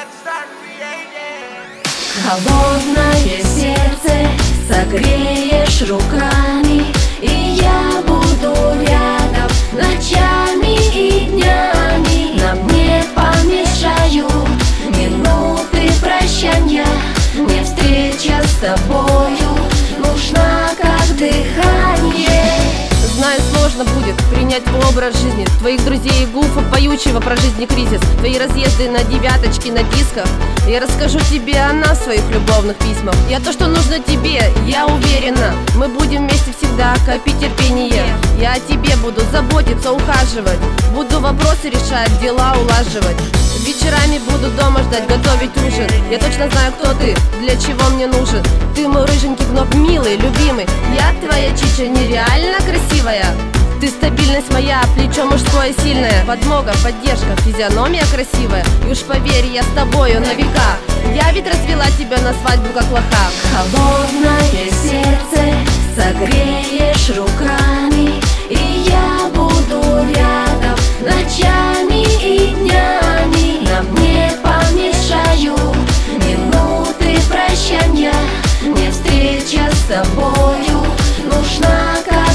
Холодное сердце согреешь руками, и я буду рядом ночами и днями. Нам не помешают минуты прощания. Мне встреча с тобою нужна как дыхание. Знаю, сложно будет принять твой образ жизни, твоих друзей и гуфа, поющего про жизнь и кризис, твои разъезды на девяточке на дисках. Я расскажу тебе о нас в своих любовных письмах. Я то, что нужно тебе, я уверена. Мы будем вместе всегда, копить терпение. Я о тебе буду заботиться, ухаживать, буду вопросы решать, дела улаживать. Вечерами буду дома ждать, готовить ужин. Я точно знаю, кто ты, для чего мне нужен. Ты мой рыженький гноб, милый, любимый. Я твоя чича, нереально красивая. Ты стабильность моя, плечо мужское сильное, подмога, поддержка, физиономия красивая. И уж поверь, я с тобою на века. Я ведь развела тебя на свадьбу, как лоха. Холодное сердце согреешь руками, и я буду рядом ночами и днями. Нам не помешают минуты прощания. Мне встреча с тобою нужна как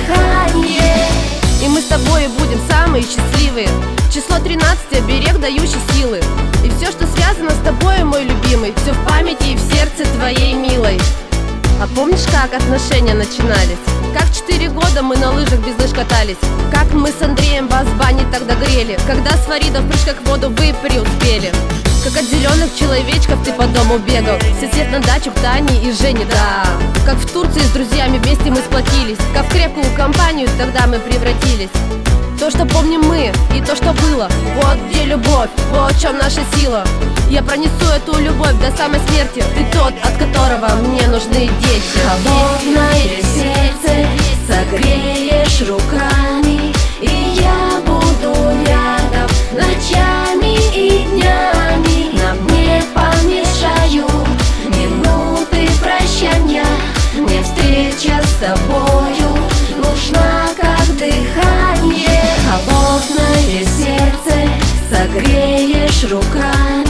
дыхание. И мы с тобой будем самые счастливые. Число 13 — оберег, дающий силы. И все, что связано с тобой, мой любимый, все в памяти и в сердце твоей милой. А помнишь, как отношения начинались? Как 4 года мы на лыжах без лыж катались? Как мы с Андреем вас в бане тогда грели? Когда с Фарида в прыжках в воду вы преуспели? Как от зеленых человечков ты по дому бегал, сосед на дачу к Тане и Жене, да. Как в Турции с друзьями вместе мы сплотились, как в крепкую компанию тогда мы превратились. То, что помним мы, и то, что было, вот где любовь, вот в чем наша сила. Я пронесу эту любовь до самой смерти. Ты тот, от которого мне нужны дети. Холодное сердце согреешь руками, и я буду рядом ночами и днями. Нам не помешают минуты прощания. Мне встреча с тобою нужна как дыхание. Холодное сердце согреешь руками,